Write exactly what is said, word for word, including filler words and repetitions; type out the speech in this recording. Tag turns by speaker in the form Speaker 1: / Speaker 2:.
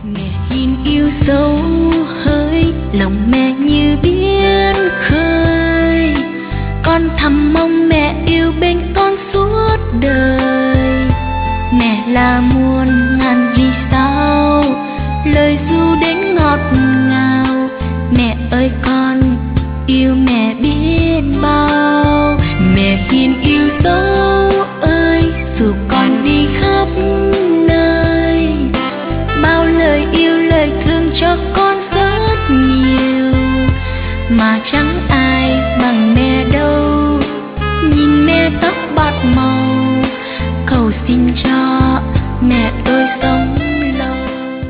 Speaker 1: Mẹ hin yêu dấu hơi, lòng mẹ như biển khơi. Con thầm mong mẹ yêu bên con suốt đời. Mẹ là muôn ngàn vì sao, lời ru đến ngọt ngào. Mẹ ơi con yêu mẹ biết bao. Mẹ hin yêu dấu ơi, dù con đi khắp nơi, bao lời yêu lời thương cho con rất nhiều mà chẳng